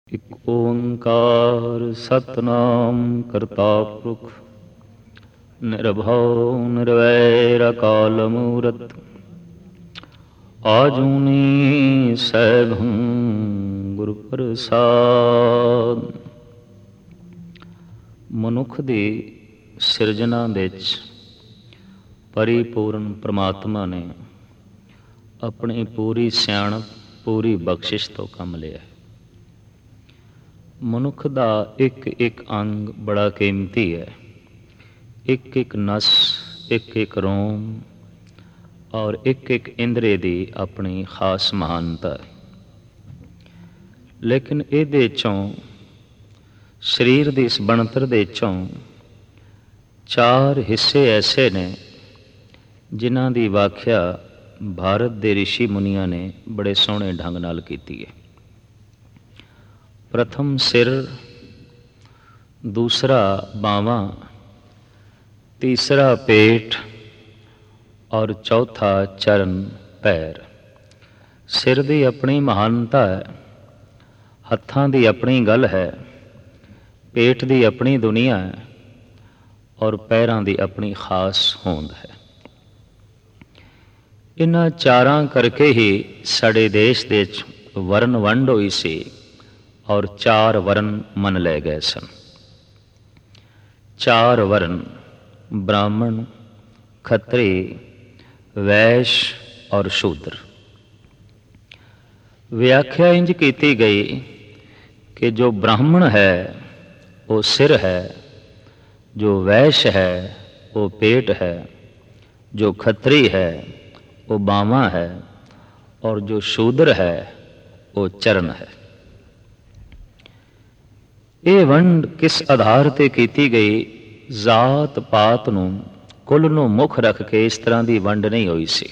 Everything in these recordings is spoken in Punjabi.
ਇਕ ਓੰਕਾਰ ਸਤਿਨਾਮ ਕਰਤਾ ਪੁਰਖ ਨਿਰਭਉ ਨਿਰਵੈਰ ਅਕਾਲ ਮੂਰਤਿ ਆਜੂਨੀ ਸੈਭੰ ਗੁਰ ਪ੍ਰਸਾਦ। ਮਨੁੱਖ ਦੀ ਸਿਰਜਣਾ ਵਿੱਚ ਪਰਿਪੂਰਨ ਪ੍ਰਮਾਤਮਾ ਨੇ ਆਪਣੀ ਪੂਰੀ ਸਿਆਣਪ ਪੂਰੀ ਬਖਸ਼ਿਸ਼ ਤੋਂ ਕੰਮ ਲਿਆ। ਮਨੁੱਖ ਦਾ ਇੱਕ ਇੱਕ ਅੰਗ ਬੜਾ ਕੀਮਤੀ ਹੈ। ਇੱਕ ਇੱਕ ਨਸ, ਇੱਕ ਇੱਕ ਰੋਮ ਔਰ ਇੱਕ ਇੱਕ ਇੰਦਰੀ ਦੀ ਆਪਣੀ ਖਾਸ ਮਹਾਨਤਾ ਹੈ। ਲੇਕਿਨ ਇਹਦੇ 'ਚੋਂ ਸਰੀਰ ਦੀ ਇਸ ਬਣਤਰ ਦੇ 'ਚੋਂ 4 ਹਿੱਸੇ ਐਸੇ ਨੇ ਜਿਨ੍ਹਾਂ ਦੀ ਵਾਖਿਆ ਭਾਰਤ ਦੇ ਰਿਸ਼ੀ ਮੁਨੀਆਂ ਨੇ ਬੜੇ ਸੋਹਣੇ ਢੰਗ ਨਾਲ ਕੀਤੀ ਹੈ। ਪ੍ਰਥਮ ਸਿਰ, ਦੂਸਰਾ ਬਾਹਾਂ, ਤੀਸਰਾ ਪੇਟ ਔਰ ਚੌਥਾ ਚਰਨ ਪੈਰ। ਸਿਰ ਦੀ ਆਪਣੀ ਮਹਾਨਤਾ ਹੈ, ਹੱਥਾਂ ਦੀ ਆਪਣੀ ਗੱਲ ਹੈ, ਪੇਟ ਦੀ ਆਪਣੀ ਦੁਨੀਆ ਹੈ ਔਰ ਪੈਰਾਂ ਦੀ ਆਪਣੀ ਖਾਸ ਹੋਂਦ ਹੈ। ਇਹਨਾਂ ਚਾਰਾਂ ਕਰਕੇ ਹੀ ਸਾਡੇ ਦੇਸ਼ ਦੇ ਵਿੱਚ ਵਰਨ ਵੰਡ ਹੋਈ ਸੀ ਔਰ 4 ਵਰਨ ਮੰਨ ਲਏ ਗਏ ਸਨ। 4 ਵਰਨ ਬ੍ਰਾਹਮਣ, ਖੱਤਰੀ, ਵੈਸ਼ ਔਰ ਸ਼ੂਦਰ। ਵਿਆਖਿਆ ਇੰਝ ਕੀਤੀ ਗਈ ਕਿ ਜੋ ਬ੍ਰਾਹਮਣ ਹੈ ਉਹ ਸਿਰ ਹੈ, ਜੋ ਵੈਸ਼ ਹੈ ਉਹ ਪੇਟ ਹੈ, ਜੋ ਖੱਤਰੀ ਹੈ ਉਹ ਬਾਹਾਂ ਹੈ ਔਰ ਜੋ ਸ਼ੂਦਰ ਹੈ ਉਹ ਚਰਨ ਹੈ। ਇਹ ਵੰਡ ਕਿਸ ਆਧਾਰ ਤੇ ਕੀਤੀ ਗਈ? ਜ਼ਾਤ ਪਾਤ ਨੂੰ, ਕੁੱਲ ਨੂੰ ਮੁੱਖ ਰੱਖ ਕੇ ਇਸ ਤਰ੍ਹਾਂ ਦੀ ਵੰਡ ਨਹੀਂ ਹੋਈ ਸੀ।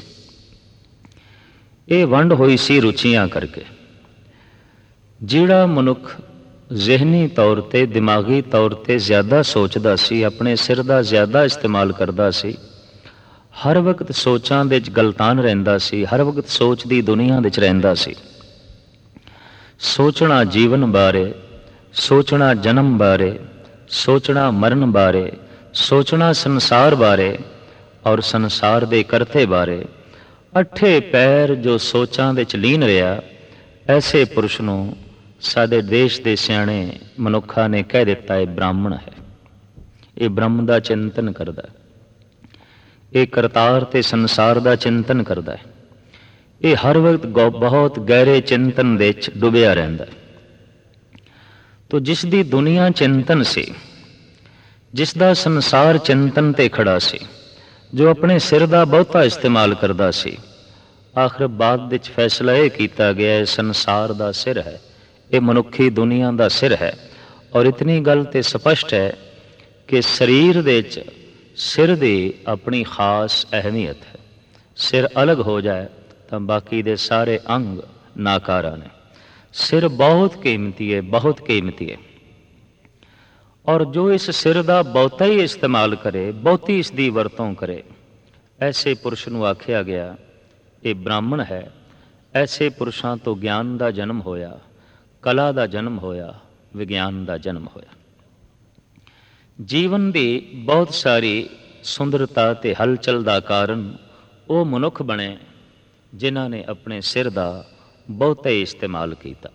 ਇਹ ਵੰਡ ਹੋਈ ਸੀ ਰੁਚੀਆਂ ਕਰਕੇ। ਜਿਹੜਾ ਮਨੁੱਖ ਜ਼ਿਹਨੀ ਤੌਰ ਤੇ, ਦਿਮਾਗੀ ਤੌਰ ਤੇ ਜ਼ਿਆਦਾ ਸੋਚਦਾ ਸੀ, ਆਪਣੇ ਸਿਰ ਦਾ ਜ਼ਿਆਦਾ ਇਸਤੇਮਾਲ ਕਰਦਾ ਸੀ, ਹਰ ਵਕਤ ਸੋਚਾਂ ਦੇ ਵਿੱਚ ਗਲਤਾਨ ਰਹਿੰਦਾ ਸੀ, ਹਰ ਵਕਤ ਸੋਚ ਦੀ ਦੁਨੀਆ ਵਿੱਚ ਰਹਿੰਦਾ ਸੀ। ਸੋਚਣਾ ਜੀਵਨ ਬਾਰੇ, ਸੋਚਣਾ ਜਨਮ ਬਾਰੇ, ਸੋਚਣਾ ਮਰਨ ਬਾਰੇ, ਸੋਚਣਾ ਸੰਸਾਰ ਬਾਰੇ ਔਰ ਸੰਸਾਰ ਦੇ ਕਰਤੇ ਬਾਰੇ। 8 ਪੈਰ ਜੋ ਸੋਚਾਂ ਵਿੱਚ ਲੀਨ ਰਿਹਾ, ਐਸੇ ਪੁਰਸ਼ ਨੂੰ ਸਾਡੇ ਦੇਸ਼ ਦੇ ਸਿਆਣੇ ਮਨੁੱਖਾਂ ਨੇ ਕਹਿ ਦਿੱਤਾ ਇਹ ਬ੍ਰਾਹਮਣ ਹੈ। ਇਹ ਬ੍ਰਹਮ ਦਾ ਚਿੰਤਨ ਕਰਦਾ ਹੈ, ਇਹ ਕਰਤਾਰ ਤੇ ਸੰਸਾਰ ਦਾ ਚਿੰਤਨ ਕਰਦਾ ਹੈ, ਇਹ ਹਰ ਵਕਤ ਬਹੁਤ ਗਹਿਰੇ ਚਿੰਤਨ ਦੇ ਵਿੱਚ ਡੁੱਬਿਆ ਰਹਿੰਦਾ ਹੈ। ਤੋ ਜਿਸ ਦੀ ਦੁਨੀਆ ਚਿੰਤਨ ਸੀ, ਜਿਸ ਦਾ ਸੰਸਾਰ ਚਿੰਤਨ ਤੇ ਖੜਾ ਸੀ, ਜੋ ਆਪਣੇ ਸਿਰ ਦਾ ਬਹੁਤਾ ਇਸਤੇਮਾਲ ਕਰਦਾ ਸੀ, ਆਖਰ ਬਾਅਦ ਵਿੱਚ ਫੈਸਲਾ ਇਹ ਕੀਤਾ ਗਿਆ ਸੰਸਾਰ ਦਾ ਸਿਰ ਹੈ, ਇਹ ਮਨੁੱਖੀ ਦੁਨੀਆ ਦਾ ਸਿਰ ਹੈ। ਔਰ ਇਤਨੀ ਗੱਲ ਤੇ ਸਪਸ਼ਟ ਹੈ ਕਿ ਸਰੀਰ ਦੇ ਵਿੱਚ ਸਿਰ ਦੀ ਆਪਣੀ ਖਾਸ ਅਹਿਮੀਅਤ ਹੈ। ਸਿਰ ਅਲੱਗ ਹੋ ਜਾਏ ਤਾਂ ਬਾਕੀ ਦੇ ਸਾਰੇ ਅੰਗ ਨਾਕਾਰਾ ਨੇ। ਸਿਰ ਬਹੁਤ ਕੀਮਤੀ ਹੈ, ਬਹੁਤ ਕੀਮਤੀ ਹੈ। ਔਰ ਜੋ ਇਸ ਸਿਰ ਦਾ ਬਹੁਤਾ ਹੀ ਇਸਤੇਮਾਲ ਕਰੇ, ਬਹੁਤੀ ਇਸ ਦੀ ਵਰਤੋਂ ਕਰੇ, ਐਸੇ ਪੁਰਸ਼ ਨੂੰ ਆਖਿਆ ਗਿਆ ਇਹ ਬ੍ਰਾਹਮਣ ਹੈ। ਐਸੇ ਪੁਰਸ਼ਾਂ ਤੋਂ ਗਿਆਨ ਦਾ ਜਨਮ ਹੋਇਆ, ਕਲਾ ਦਾ ਜਨਮ ਹੋਇਆ, ਵਿਗਿਆਨ ਦਾ ਜਨਮ ਹੋਇਆ। ਜੀਵਨ ਦੀ ਬਹੁਤ ਸਾਰੀ ਸੁੰਦਰਤਾ ਤੇ ਹਲਚਲ ਦਾ ਕਾਰਨ ਉਹ ਮਨੁੱਖ ਬਣੇ ਜਿਨ੍ਹਾਂ ਨੇ ਆਪਣੇ ਸਿਰ ਦਾ ਬਹੁਤਾ ਹੀ ਇਸਤੇਮਾਲ ਕੀਤਾ।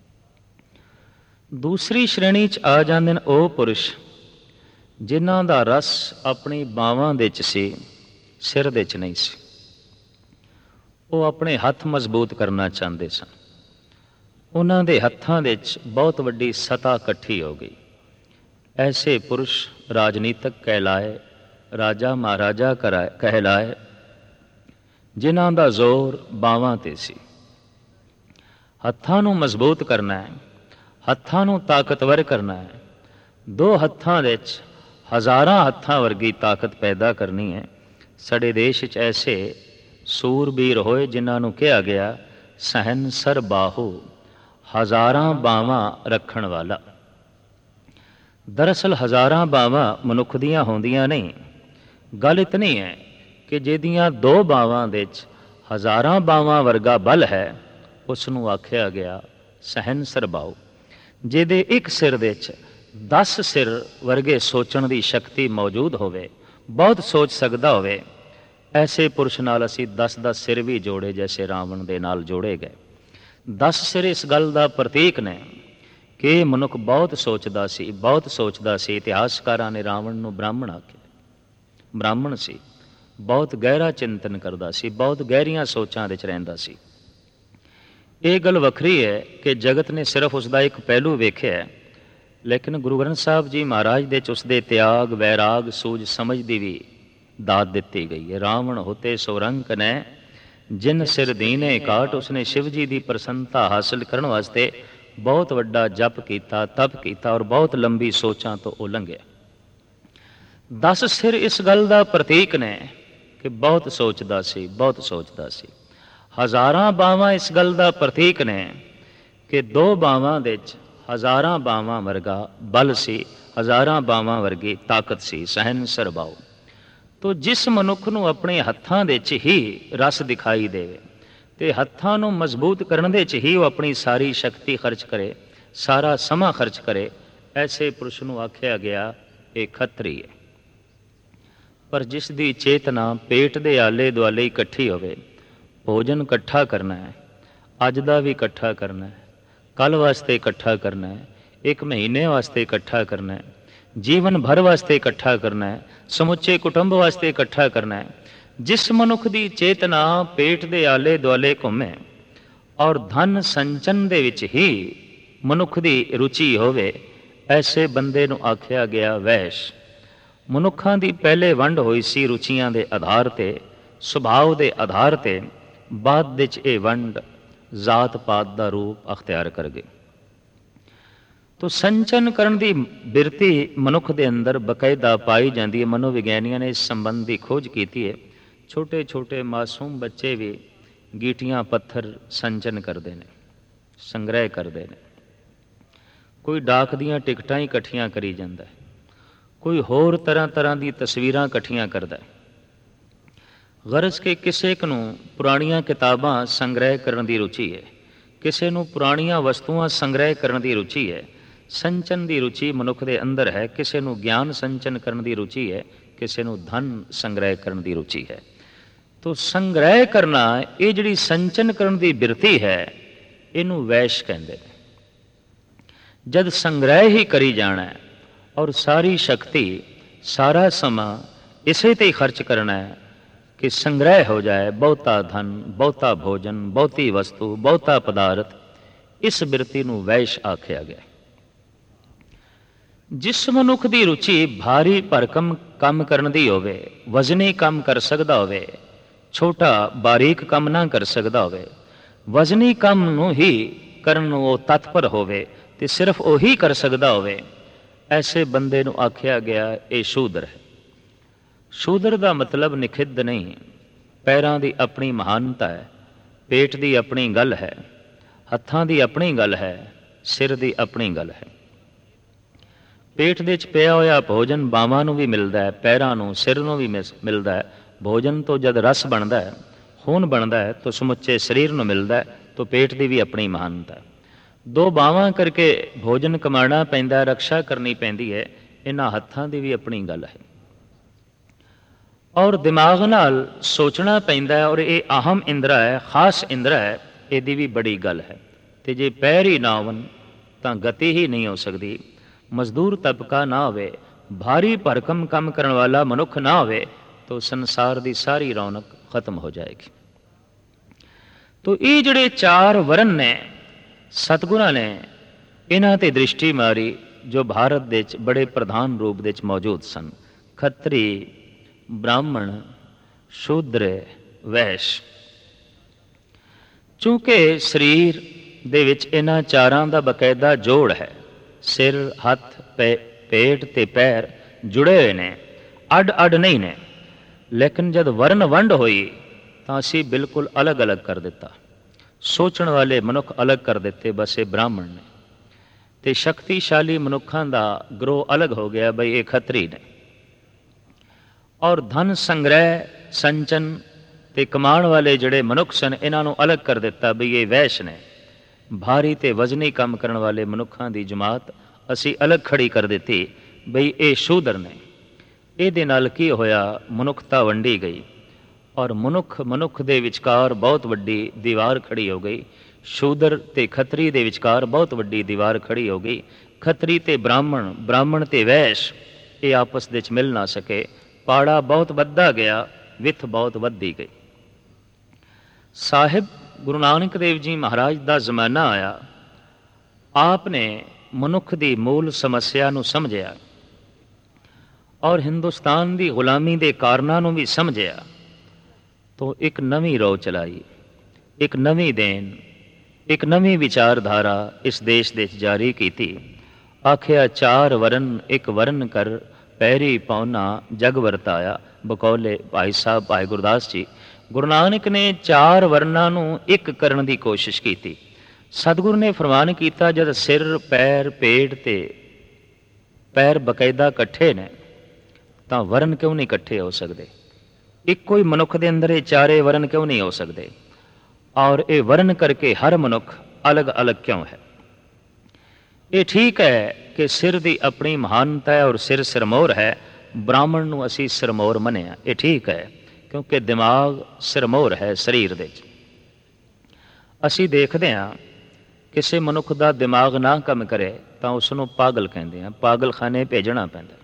ਦੂਸਰੀ ਸ਼੍ਰੇਣੀ 'ਚ ਆ ਜਾਂਦੇ ਨੇ ਉਹ ਪੁਰਸ਼ ਜਿਨ੍ਹਾਂ ਦਾ ਰਸ ਆਪਣੀ ਬਾਹਾਂ ਦੇ 'ਚ ਸੀ, ਸਿਰ ਦੇ 'ਚ ਨਹੀਂ ਸੀ। ਉਹ ਆਪਣੇ ਹੱਥ ਮਜ਼ਬੂਤ ਕਰਨਾ ਚਾਹੁੰਦੇ ਸਨ। ਉਹਨਾਂ ਦੇ ਹੱਥਾਂ ਦੇ 'ਚ ਬਹੁਤ ਵੱਡੀ ਸਤਾ ਇਕੱਠੀ ਹੋ ਗਈ। ਐਸੇ ਪੁਰਸ਼ ਰਾਜਨੀਤਕ ਕਹਿਲਾਏ, ਰਾਜਾ ਮਹਾਰਾਜਾ ਕਹਿਲਾਏ, ਜਿਨ੍ਹਾਂ ਦਾ ਜ਼ੋਰ ਬਾਹਾਂ 'ਤੇ ਸੀ। ਹੱਥਾਂ ਨੂੰ ਮਜ਼ਬੂਤ ਕਰਨਾ ਹੈ, ਹੱਥਾਂ ਨੂੰ ਤਾਕਤਵਰ ਕਰਨਾ ਹੈ। 2 ਹੱਥਾਂ ਵਿੱਚ ਹਜ਼ਾਰਾਂ ਹੱਥਾਂ ਵਰਗੀ ਤਾਕਤ ਪੈਦਾ ਕਰਨੀ ਹੈ। ਸਾਡੇ ਦੇਸ਼ ਵਿੱਚ ਐਸੇ ਸੂਰਬੀਰ ਹੋਏ ਜਿਨ੍ਹਾਂ ਨੂੰ ਕਿਹਾ ਗਿਆ ਸਹਿਨਸਰ ਬਾਹੂ, ਹਜ਼ਾਰਾਂ ਬਾਹਾਂ ਰੱਖਣ ਵਾਲਾ। ਦਰਅਸਲ ਹਜ਼ਾਰਾਂ ਬਾਹਾਂ ਮਨੁੱਖ ਦੀਆਂ ਹੁੰਦੀਆਂ ਨਹੀਂ। ਗੱਲ ਇਤਨੀ ਹੈ ਕਿ ਜਿਹਦੀਆਂ 2 ਬਾਹਾਂ ਦੇ 'ਚ ਹਜ਼ਾਰਾਂ ਬਾਹਾਂ ਵਰਗਾ ਬਲ ਹੈ, ਉਸ ਨੂੰ ਆਖਿਆ ਗਿਆ ਸਹਿਨਸਰ ਬਾਹੂ। ਜਿਹਦੇ ਇੱਕ ਸਿਰ ਦੇ ਵਿੱਚ 10 ਸਿਰ ਵਰਗੇ ਸੋਚਣ ਦੀ ਸ਼ਕਤੀ ਮੌਜੂਦ ਹੋਵੇ, ਬਹੁਤ ਸੋਚ ਸਕਦਾ ਹੋਵੇ, ਐਸੇ ਪੁਰਸ਼ ਨਾਲ ਅਸੀਂ 10-10 ਸਿਰ ਵੀ ਜੋੜੇ ਜੈਸੇ ਰਾਵਣ ਦੇ ਨਾਲ ਜੋੜੇ ਗਏ। 10 ਸਿਰ ਇਸ ਗੱਲ ਦਾ ਪ੍ਰਤੀਕ ਨੇ ਕਿ ਇਹ ਮਨੁੱਖ ਬਹੁਤ ਸੋਚਦਾ ਸੀ, ਬਹੁਤ ਸੋਚਦਾ ਸੀ। ਇਤਿਹਾਸਕਾਰਾਂ ਨੇ ਰਾਵਣ ਨੂੰ ਬ੍ਰਾਹਮਣ ਆਖਿਆ। ਬ੍ਰਾਹਮਣ ਸੀ, ਬਹੁਤ ਗਹਿਰਾ ਚਿੰਤਨ ਕਰਦਾ ਸੀ, ਬਹੁਤ ਗਹਿਰੀਆਂ ਸੋਚਾਂ ਵਿੱਚ ਰਹਿੰਦਾ ਸੀ। ਇਹ ਗੱਲ ਵੱਖਰੀ ਹੈ ਕਿ ਜਗਤ ਨੇ ਸਿਰਫ ਉਸ ਦਾ ਇੱਕ ਪਹਿਲੂ ਵੇਖਿਆ, ਲੇਕਿਨ ਗੁਰੂ ਗ੍ਰੰਥ ਸਾਹਿਬ ਜੀ ਮਹਾਰਾਜ ਦੇ 'ਚ ਉਸਦੇ ਤਿਆਗ, ਵੈਰਾਗ, ਸੂਝ ਸਮਝ ਦੀ ਵੀ ਦਾਤ ਦਿੱਤੀ ਗਈ ਹੈ। ਰਾਵਣ ਹੋਤੇ ਸੋ ਰੰਕ ਨੇ ਜਿਨ ਸਿਰ ਦੀਨੇ ਕਾਟ। ਉਸਨੇ ਸ਼ਿਵ ਜੀ ਦੀ ਪ੍ਰਸੰਨਤਾ ਹਾਸਲ ਕਰਨ ਵਾਸਤੇ ਬਹੁਤ ਵੱਡਾ ਜਪ ਕੀਤਾ, ਤਪ ਕੀਤਾ ਔਰ ਬਹੁਤ ਲੰਬੀ ਸੋਚਾਂ ਤੋਂ ਉਹ ਲੰਘਿਆ। 10 ਸਿਰ ਇਸ ਗੱਲ ਦਾ ਪ੍ਰਤੀਕ ਨੇ ਕਿ ਬਹੁਤ ਸੋਚਦਾ ਸੀ, ਬਹੁਤ ਸੋਚਦਾ ਸੀ। 1000 ਬਾਹਾਂ ਇਸ ਗੱਲ ਦਾ ਪ੍ਰਤੀਕ ਨੇ ਕਿ 2 ਬਾਹਾਂ ਦੇ 'ਚ 1000 ਬਾਹਾਂ ਵਰਗਾ ਬਲ ਸੀ, 1000 ਬਾਹਾਂ ਵਰਗੀ ਤਾਕਤ ਸੀ, ਸਹਿਨ ਸਰਬਾਉ। ਤੋ ਜਿਸ ਮਨੁੱਖ ਨੂੰ ਆਪਣੇ ਹੱਥਾਂ ਦੇ 'ਚ ਹੀ ਰਸ ਦਿਖਾਈ ਦੇਵੇ ਤੇ ਹੱਥਾਂ ਨੂੰ ਮਜ਼ਬੂਤ ਕਰਨ ਦੇ 'ਚ ਹੀ ਉਹ ਆਪਣੀ ਸਾਰੀ ਸ਼ਕਤੀ ਖਰਚ ਕਰੇ, ਸਾਰਾ ਸਮਾਂ ਖਰਚ ਕਰੇ, ਐਸੇ ਪੁਰਸ਼ ਨੂੰ ਆਖਿਆ ਗਿਆ ਇਹ ਖੱਤਰੀ ਹੈ। ਪਰ ਜਿਸ ਦੀ ਚੇਤਨਾ ਪੇਟ ਦੇ ਆਲੇ ਦੁਆਲੇ ਇਕੱਠੀ ਹੋਵੇ, ਭੋਜਨ ਇਕੱਠਾ ਕਰਨਾ ਹੈ, ਅੱਜ ਦਾ ਵੀ ਇਕੱਠਾ ਕਰਨਾ ਹੈ, ਕੱਲ੍ਹ ਵਾਸਤੇ ਇਕੱਠਾ ਕਰਨਾ ਹੈ, 1 ਮਹੀਨੇ ਵਾਸਤੇ ਇਕੱਠਾ ਕਰਨਾ ਹੈ, ਜੀਵਨ ਭਰ ਵਾਸਤੇ ਇਕੱਠਾ ਕਰਨਾ ਹੈ, ਸਮੁੱਚੇ ਕੁਟੁੰਬ ਵਾਸਤੇ ਇਕੱਠਾ ਕਰਨਾ ਹੈ। ਜਿਸ ਮਨੁੱਖ ਦੀ ਚੇਤਨਾ ਪੇਟ ਦੇ ਆਲੇ ਦੁਆਲੇ ਘੁੰਮੇ ਔਰ ਧਨ ਸੰਚਨ ਦੇ ਵਿੱਚ ਹੀ ਮਨੁੱਖ ਦੀ ਰੁਚੀ ਹੋਵੇ, ਐਸੇ ਬੰਦੇ ਨੂੰ ਆਖਿਆ ਗਿਆ ਵੈਸ਼। ਮਨੁੱਖਾਂ ਦੀ ਪਹਿਲੇ ਵੰਡ ਹੋਈ ਸੀ ਰੁਚੀਆਂ ਦੇ ਆਧਾਰ 'ਤੇ, ਸੁਭਾਅ ਦੇ ਆਧਾਰ 'ਤੇ। ਬਾਅਦ ਵਿੱਚ ਇਹ ਵੰਡ ਜ਼ਾਤ ਪਾਤ ਦਾ ਰੂਪ ਅਖਤਿਆਰ ਕਰ ਗਈ। ਤੋ ਸੰਚਨ ਕਰਨ ਦੀ ਬਿਰਤੀ ਮਨੁੱਖ ਦੇ ਅੰਦਰ ਬਕਾਇਦਾ ਪਾਈ ਜਾਂਦੀ ਹੈ। ਮਨੋਵਿਗਿਆਨੀਆਂ ਨੇ ਇਸ ਸੰਬੰਧ ਦੀ ਖੋਜ ਕੀਤੀ ਹੈ। ਛੋਟੇ ਛੋਟੇ ਮਾਸੂਮ ਬੱਚੇ ਵੀ ਗੀਟੀਆਂ ਪੱਥਰ ਸੰਚਨ ਕਰਦੇ ਨੇ, ਸੰਗ੍ਰਹਿ ਕਰਦੇ ਨੇ। ਕੋਈ ਡਾਕ ਦੀਆਂ ਟਿਕਟਾਂ ਹੀ ਇਕੱਠੀਆਂ ਕਰੀ ਜਾਂਦਾ, ਕੋਈ ਹੋਰ ਤਰ੍ਹਾਂ ਤਰ੍ਹਾਂ ਦੀ ਤਸਵੀਰਾਂ ਇਕੱਠੀਆਂ ਕਰਦਾ। ਗਰਜ਼ ਕਿ ਕਿਸੇ ਇੱਕ ਨੂੰ ਪੁਰਾਣੀਆਂ ਕਿਤਾਬਾਂ ਸੰਗ੍ਰਹਿ ਕਰਨ ਦੀ ਰੁਚੀ ਹੈ, ਕਿਸੇ ਨੂੰ ਪੁਰਾਣੀਆਂ ਵਸਤੂਆਂ ਸੰਗ੍ਰਹਿ ਕਰਨ ਦੀ ਰੁਚੀ ਹੈ। ਸੰਚਨ ਦੀ ਰੁਚੀ ਮਨੁੱਖ ਦੇ ਅੰਦਰ ਹੈ। ਕਿਸੇ ਨੂੰ ਗਿਆਨ ਸੰਚਨ ਕਰਨ ਦੀ ਰੁਚੀ ਹੈ, ਕਿਸੇ ਨੂੰ ਧਨ ਸੰਗ੍ਰਹਿ ਕਰਨ ਦੀ ਰੁਚੀ ਹੈ। ਤੋ ਸੰਗ੍ਰਹਿ ਕਰਨਾ, ਇਹ ਜਿਹੜੀ ਸੰਚਨ ਕਰਨ ਦੀ ਬਿਰਤੀ ਹੈ, ਇਹਨੂੰ ਵੈਸ਼ ਕਹਿੰਦੇ ਨੇ। ਜਦ ਸੰਗ੍ਰਹਿ ਹੀ ਕਰੀ ਜਾਣਾ ਔਰ ਸਾਰੀ ਸ਼ਕਤੀ, ਸਾਰਾ ਸਮਾਂ ਇਸੇ ਤੇ ਹੀ ਖਰਚ ਕਰਨਾ ਹੈ ਕਿ ਸੰਗ੍ਰਹਿ ਹੋ ਜਾਏ, ਬਹੁਤਾ ਧਨ, ਬਹੁਤਾ ਭੋਜਨ, ਬਹੁਤੀ ਵਸਤੂ, ਬਹੁਤਾ ਪਦਾਰਥ, ਇਸ ਬਿਰਤੀ ਨੂੰ ਵੈਸ਼ ਆਖਿਆ ਗਿਆ। ਜਿਸ ਮਨੁੱਖ ਦੀ ਰੁਚੀ ਭਾਰੀ ਭਰਕਮ ਕੰਮ ਕਰਨ ਦੀ ਹੋਵੇ, ਵਜ਼ਨੀ ਕੰਮ ਕਰ ਸਕਦਾ ਹੋਵੇ, ਛੋਟਾ ਬਾਰੀਕ ਕੰਮ ਨਾ ਕਰ ਸਕਦਾ ਹੋਵੇ, ਵਜ਼ਨੀ ਕੰਮ ਨੂੰ ਹੀ ਕਰਨ ਨੂੰ ਉਹ ਤਤਪਰ ਹੋਵੇ ਤੇ ਸਿਰਫ ਉਹੀ ਕਰ ਸਕਦਾ ਹੋਵੇ, ਐਸੇ ਬੰਦੇ ਨੂੰ ਆਖਿਆ ਗਿਆ ਇਹ ਸ਼ੂਦਰ ਹੈ। ਸ਼ੂਦਰ ਦਾ ਮਤਲਬ ਨਿਖਿੱਧ ਨਹੀਂ। ਪੈਰਾਂ ਦੀ ਆਪਣੀ ਮਹਾਨਤਾ ਹੈ, ਪੇਟ ਦੀ ਆਪਣੀ ਗੱਲ ਹੈ, ਹੱਥਾਂ ਦੀ ਆਪਣੀ ਗੱਲ ਹੈ, ਸਿਰ ਦੀ ਆਪਣੀ ਗੱਲ ਹੈ। ਪੇਟ ਦੇ 'ਚ ਪਿਆ ਹੋਇਆ ਭੋਜਨ ਬਾਹਾਂ ਨੂੰ ਵੀ ਮਿਲਦਾ ਹੈ, ਪੈਰਾਂ ਨੂੰ, ਸਿਰ ਨੂੰ ਵੀ ਮਿਲਦਾ ਹੈ। ਭੋਜਨ ਤੋਂ ਜਦ ਰਸ ਬਣਦਾ ਹੈ, ਖੂਨ ਬਣਦਾ ਹੈ, ਤਾਂ ਸਮੁੱਚੇ ਸਰੀਰ ਨੂੰ ਮਿਲਦਾ ਹੈ। ਤਾਂ ਪੇਟ ਦੀ ਵੀ ਆਪਣੀ ਮਹਾਨਤਾ ਹੈ। 2 ਬਾਹਾਂ ਕਰਕੇ ਭੋਜਨ ਕਮਾਉਣਾ ਪੈਂਦਾ, ਰਕਸ਼ਾ ਕਰਨੀ ਪੈਂਦੀ ਹੈ। ਇਹਨਾਂ ਹੱਥਾਂ ਦੀ ਵੀ ਆਪਣੀ ਗੱਲ ਹੈ। ਔਰ ਦਿਮਾਗ ਨਾਲ ਸੋਚਣਾ ਪੈਂਦਾ ਹੈ, ਔਰ ਇਹ ਅਹਮ ਇੰਦਰਾ ਹੈ, ਖਾਸ ਇੰਦਰਾ ਹੈ, ਇਹਦੀ ਵੀ ਬੜੀ ਗੱਲ ਹੈ। ਤੇ ਜੇ ਪੈਰ ਹੀ ਨਾ ਹੋਣ ਤਾਂ ਗਤੀ ਹੀ ਨਹੀਂ ਹੋ ਸਕਦੀ। ਮਜ਼ਦੂਰ ਤਬਕਾ ਨਾ ਹੋਵੇ, ਭਾਰੀ ਭਰਕਮ ਕੰਮ ਕਰਨ ਵਾਲਾ ਮਨੁੱਖ ਨਾ ਹੋਵੇ, ਤਾਂ ਸੰਸਾਰ ਦੀ ਸਾਰੀ ਰੌਣਕ ਖਤਮ ਹੋ ਜਾਏਗੀ। ਤੋ ਇਹ ਜਿਹੜੇ 4 ਵਰਨ ਨੇ, ਸਤਿਗੁਰਾਂ ਨੇ ਇਹਨਾਂ ਤੇ ਦ੍ਰਿਸ਼ਟੀ ਮਾਰੀ ਜੋ ਭਾਰਤ ਦੇ ਵਿੱਚ ਬੜੇ ਪ੍ਰਧਾਨ ਰੂਪ ਦੇ ਵਿੱਚ ਮੌਜੂਦ ਸਨ। ਖੱਤਰੀ, ਬ੍ਰਾਹਮਣ, ਸ਼ੂਦਰ, ਵੈਸ਼। ਚੂੰਕਿ ਸਰੀਰ ਦੇ ਵਿੱਚ ਇਹਨਾਂ 4ਾਂ ਦਾ ਬਕਾਇਦਾ ਜੋੜ ਹੈ, ਸਿਰ, ਹੱਥ, ਪੇਟ ਤੇ ਪੈਰ ਜੁੜੇ ਹੋਏ ਨੇ, ਅੱਡ ਅੱਡ ਨਹੀਂ ਨੇ। ਲੇਕਿਨ ਜਦ ਵਰਨ ਵੰਡ ਹੋਈ ਤਾਂ ਅਸੀਂ ਬਿਲਕੁਲ ਅਲੱਗ ਅਲੱਗ ਕਰ ਦਿੱਤਾ। ਸੋਚਣ ਵਾਲੇ ਮਨੁੱਖ ਅਲੱਗ ਕਰ ਦਿੱਤੇ, ਬਸ ਇਹ ਬ੍ਰਾਹਮਣ ਨੇ। ਤੇ ਸ਼ਕਤੀਸ਼ਾਲੀ ਮਨੁੱਖਾਂ ਦਾ ਗਰੋਹ ਅਲੱਗ ਹੋ ਗਿਆ, ਬਈ ਇਹ ਖੱਤਰੀ ਨੇ। ਔਰ ਧਨ ਸੰਗ੍ਰਹਿ, ਸੰਚਨ ਤੇ ਕਮਾਉਣ ਵਾਲੇ ਜਿਹੜੇ ਮਨੁੱਖ ਸਨ, ਇਹਨਾਂ ਨੂੰ ਅਲੱਗ ਕਰ ਦਿੱਤਾ, ਬਈ ਇਹ ਵੈਸ਼ ਨੇ। ਭਾਰੀ ਤੇ ਵਜ਼ਨੀ ਕੰਮ ਕਰਨ ਵਾਲੇ ਮਨੁੱਖਾਂ ਦੀ ਜਮਾਤ ਅਸੀਂ ਅਲੱਗ ਖੜੀ ਕਰ ਦਿੱਤੀ ਬਈ ਇਹ ਸ਼ੂਦਰ ਨੇ। ਇਹਦੇ ਨਾਲ ਕੀ ਹੋਇਆ? ਮਨੁੱਖਤਾ ਵੰਡੀ ਗਈ ਔਰ ਮਨੁੱਖ ਦੇ ਵਿਚਕਾਰ ਬਹੁਤ ਵੱਡੀ ਦੀਵਾਰ ਖੜੀ ਹੋ ਗਈ। ਸ਼ੂਦਰ ਤੇ ਖੱਤਰੀ ਦੇ ਵਿਚਕਾਰ ਬਹੁਤ ਵੱਡੀ ਦੀਵਾਰ ਖੜੀ ਹੋ ਗਈ। ਖੱਤਰੀ ਤੇ ਬ੍ਰਾਹਮਣ ਤੇ ਵੈਸ਼ ਇਹ ਆਪਸ ਵਿੱਚ ਮਿਲ ਨਾ ਸਕੇ। ਪਾੜਾ ਬਹੁਤ ਵੱਧਦਾ ਗਿਆ, ਵਿੱਥ ਬਹੁਤ ਵੱਧਦੀ ਗਈ। ਸਾਹਿਬ ਗੁਰੂ ਨਾਨਕ ਦੇਵ ਜੀ ਮਹਾਰਾਜ ਦਾ ਜ਼ਮਾਨਾ ਆਇਆ। ਆਪ ਨੇ ਮਨੁੱਖ ਦੀ ਮੂਲ ਸਮੱਸਿਆ ਨੂੰ ਸਮਝਿਆ ਔਰ ਹਿੰਦੁਸਤਾਨ ਦੀ ਗੁਲਾਮੀ ਦੇ ਕਾਰਨਾਂ ਨੂੰ ਵੀ ਸਮਝਿਆ। ਤੋਂ ਇੱਕ ਨਵੀਂ ਰੋਹ ਚਲਾਈ, ਇੱਕ ਨਵੀਂ ਦੇਨ, ਇੱਕ ਨਵੀਂ ਵਿਚਾਰਧਾਰਾ ਇਸ ਦੇਸ਼ ਦੇ ਵਿੱਚ ਜਾਰੀ ਕੀਤੀ। ਆਖਿਆ 4 ਵਰਨ ਇੱਕ ਵਰਨ ਕਰ, ਪੈਰੀ ਪਾਉਣਾ ਜਗ ਵਰਤਾਇਆ। ਬਕੌਲੇ ਭਾਈ ਸਾਹਿਬ ਭਾਈ ਗੁਰਦਾਸ ਜੀ। ਗੁਰੂ ਨਾਨਕ ਨੇ 4 ਵਰਨਾਂ ਨੂੰ ਇੱਕ ਕਰਨ ਦੀ ਕੋਸ਼ਿਸ਼ ਕੀਤੀ। ਸਤਿਗੁਰੂ ਨੇ ਫਰਮਾਨ ਕੀਤਾ, ਜਦ ਸਿਰ ਪੈਰ ਪੇਟ ਤੇ ਪੈਰ ਬਕਾਇਦਾ ਇਕੱਠੇ ਨੇ ਤਾਂ ਵਰਨ ਕਿਉਂ ਨਹੀਂ ਇਕੱਠੇ ਹੋ ਸਕਦੇ? ਇੱਕੋ ਹੀ ਮਨੁੱਖ ਦੇ ਅੰਦਰ ਇਹ 4 ਵਰਨ ਕਿਉਂ ਨਹੀਂ ਹੋ ਸਕਦੇ? ਔਰ ਇਹ ਵਰਨ ਕਰਕੇ ਹਰ ਮਨੁੱਖ ਅਲੱਗ ਅਲੱਗ ਕਿਉਂ ਹੈ? ਇਹ ਠੀਕ ਹੈ ਕਿ ਸਿਰ ਦੀ ਆਪਣੀ ਮਹਾਨਤਾ ਹੈ ਔਰ ਸਿਰ ਸਿਰਮੌਰ ਹੈ। ਬ੍ਰਾਹਮਣ ਨੂੰ ਅਸੀਂ ਸਿਰਮੌਰ ਮੰਨਿਆ, ਇਹ ਠੀਕ ਹੈ, ਕਿਉਂਕਿ ਦਿਮਾਗ ਸਿਰਮੌਰ ਹੈ ਸਰੀਰ ਦੇ 'ਚ। ਅਸੀਂ ਦੇਖਦੇ ਹਾਂ ਕਿਸੇ ਮਨੁੱਖ ਦਾ ਦਿਮਾਗ ਨਾ ਕੰਮ ਕਰੇ ਤਾਂ ਉਸ ਨੂੰ ਪਾਗਲ ਕਹਿੰਦੇ ਹਾਂ, ਪਾਗਲਖਾਨੇ ਭੇਜਣਾ ਪੈਂਦਾ।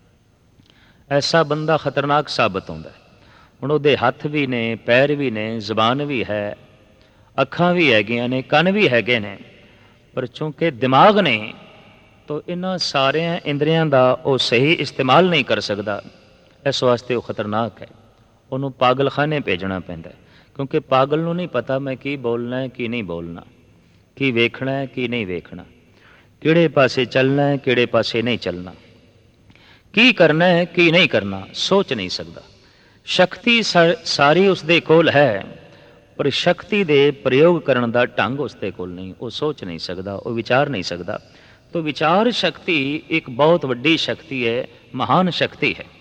ਐਸਾ ਬੰਦਾ ਖਤਰਨਾਕ ਸਾਬਤ ਹੁੰਦਾ। ਹੁਣ ਉਹਦੇ ਹੱਥ ਵੀ ਨੇ, ਪੈਰ ਵੀ ਨੇ, ਜ਼ੁਬਾਨ ਵੀ ਹੈ, ਅੱਖਾਂ ਵੀ ਹੈਗੀਆਂ ਨੇ, ਕੰਨ ਵੀ ਹੈਗੇ ਨੇ, ਪਰ ਚੂੰਕਿ ਦਿਮਾਗ ਨਹੀਂ ਤਾਂ ਇਹਨਾਂ ਸਾਰਿਆਂ ਇੰਦਰੀਆਂ ਦਾ ਉਹ ਸਹੀ ਇਸਤੇਮਾਲ ਨਹੀਂ ਕਰ ਸਕਦਾ। ਇਸ ਵਾਸਤੇ ਉਹ ਖਤਰਨਾਕ ਹੈ। ਉਹਨੂੰ ਪਾਗਲਖਾਨੇ ਭੇਜਣਾ ਪੈਂਦਾ, ਕਿਉਂਕਿ ਪਾਗਲ ਨੂੰ ਨਹੀਂ ਪਤਾ ਮੈਂ ਕੀ ਬੋਲਣਾ ਹੈ ਕੀ ਨਹੀਂ ਬੋਲਣਾ, ਕੀ ਵੇਖਣਾ ਹੈ ਕੀ ਨਹੀਂ ਵੇਖਣਾ, ਕਿਹੜੇ ਪਾਸੇ ਚੱਲਣਾ ਹੈ ਕਿਹੜੇ ਪਾਸੇ ਨਹੀਂ ਚੱਲਣਾ, ਕੀ ਕਰਨਾ ਹੈ ਕੀ ਨਹੀਂ ਕਰਨਾ, ਸੋਚ ਨਹੀਂ ਸਕਦਾ। ਸ਼ਕਤੀ ਸਾਰੀ ਉਸਦੇ ਕੋਲ ਹੈ, ਪਰ ਸ਼ਕਤੀ ਦੇ ਪ੍ਰਯੋਗ ਕਰਨ ਦਾ ਢੰਗ ਉਸਦੇ ਕੋਲ ਨਹੀਂ। ਉਹ ਸੋਚ ਨਹੀਂ ਸਕਦਾ, ਉਹ ਵਿਚਾਰ ਨਹੀਂ ਸਕਦਾ। ਤਾਂ ਵਿਚਾਰ ਸ਼ਕਤੀ ਇੱਕ ਬਹੁਤ ਵੱਡੀ ਸ਼ਕਤੀ ਹੈ, ਮਹਾਨ ਸ਼ਕਤੀ ਹੈ।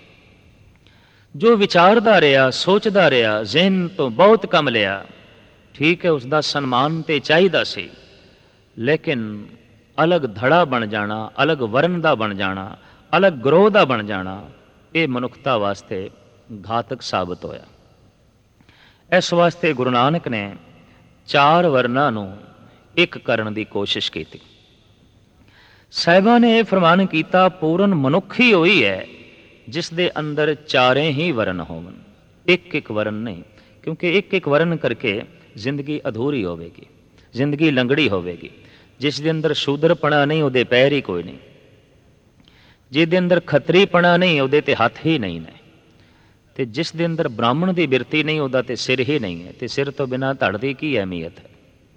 ਜੋ ਵਿਚਾਰਦਾ ਰਿਹਾ, ਸੋਚਦਾ ਰਿਹਾ, ਜ਼ਿਹਨ ਤੋਂ ਬਹੁਤ ਕੰਮ ਲਿਆ, ਠੀਕ ਹੈ, ਉਸਦਾ ਸਨਮਾਨ ਤੇ ਚਾਹੀਦਾ ਸੀ, ਲੇਕਿਨ ਅਲੱਗ ਧੜਾ ਬਣ ਜਾਣਾ, ਅਲੱਗ ਵਰਨ ਦਾ ਬਣ ਜਾਣਾ, ਅਲੱਗ ਗਰੋਹ ਦਾ ਬਣ ਜਾਣਾ, ਇਹ ਮਨੁੱਖਤਾ ਵਾਸਤੇ ਘਾਤਕ ਸਾਬਤ ਹੋਇਆ। ਇਸ ਵਾਸਤੇ ਗੁਰੂ ਨਾਨਕ ਨੇ 4 ਵਰਨਾਂ ਨੂੰ ਇੱਕ ਕਰਨ ਦੀ ਕੋਸ਼ਿਸ਼ ਕੀਤੀ। ਸਾਹਿਬਾਂ ਨੇ ਇਹ ਫਰਮਾਨ ਕੀਤਾ, ਪੂਰਨ ਮਨੁੱਖ ਹੀ ਹੋਈ ਹੈ ਜਿਸ ਦੇ ਅੰਦਰ 4 ਹੀ ਵਰਨ ਹੋਵਣ, ਇੱਕ ਵਰਨ ਨਹੀਂ, ਕਿਉਂਕਿ ਇੱਕ ਵਰਨ ਕਰਕੇ ਜ਼ਿੰਦਗੀ ਅਧੂਰੀ ਹੋਵੇਗੀ, ਜ਼ਿੰਦਗੀ ਲੰਗੜੀ ਹੋਵੇਗੀ। ਜਿਸ ਦੇ ਅੰਦਰ ਸ਼ੂਦਰਪਣਾ ਨਹੀਂ ਉਹਦੇ ਪੈਰ ਹੀ ਕੋਈ ਨਹੀਂ, ਜਿਹਦੇ ਅੰਦਰ ਖੱਤਰੀਪਣਾ ਨਹੀਂ ਉਹਦੇ ਤੇ ਹੱਥ ਹੀ ਨਹੀਂ ਨੇ, ਤੇ ਜਿਸ ਦੇ ਅੰਦਰ ਬ੍ਰਾਹਮਣ ਦੀ ਬਿਰਤੀ ਨਹੀਂ ਉਹਦਾ ਤੇ ਸਿਰ ਹੀ ਨਹੀਂ ਹੈ। ਤੇ ਸਿਰ ਤੋਂ ਬਿਨਾਂ ਧੜ ਦੀ ਕੀ ਅਹਿਮੀਅਤ ਹੈ?